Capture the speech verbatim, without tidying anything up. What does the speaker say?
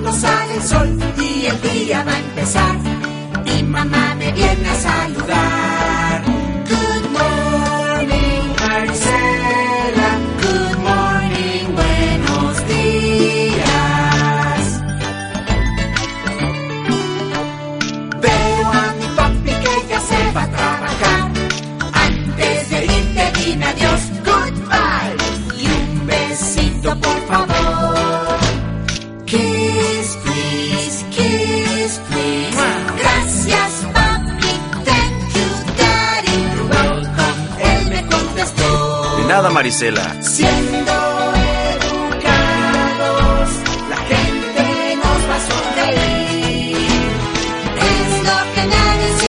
cuando sale el sol y el día va a empezar. Mi mamá me viene a saludar. Good morning, Marisela. Good morning, buenos días. Veo a mi papi que ya se va a trabajar. Antes de irte dime adiós, goodbye. Y un besito por favor. Kiss, please, kiss, please. Gracias, papi, thank you, daddy. You're welcome, él me contestó. De nada, Marisela. Siempre